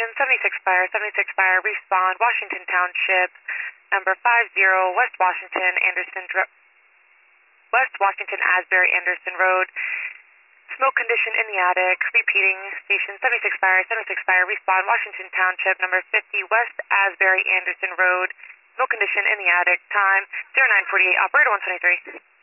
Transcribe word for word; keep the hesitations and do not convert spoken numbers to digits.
station, seventy-six Fire, seventy-six Fire, respond, Washington Township, number five zero, West Washington, Anderson, Dr West Washington, Asbury, Anderson Road. Smoke condition in the attic. Repeating, station seventy-six Fire, seventy-six Fire, respond, Washington Township, number fifty, West Asbury, Anderson Road. Smoke condition in the attic. Time zero nine forty-eight. Operator one twenty-three.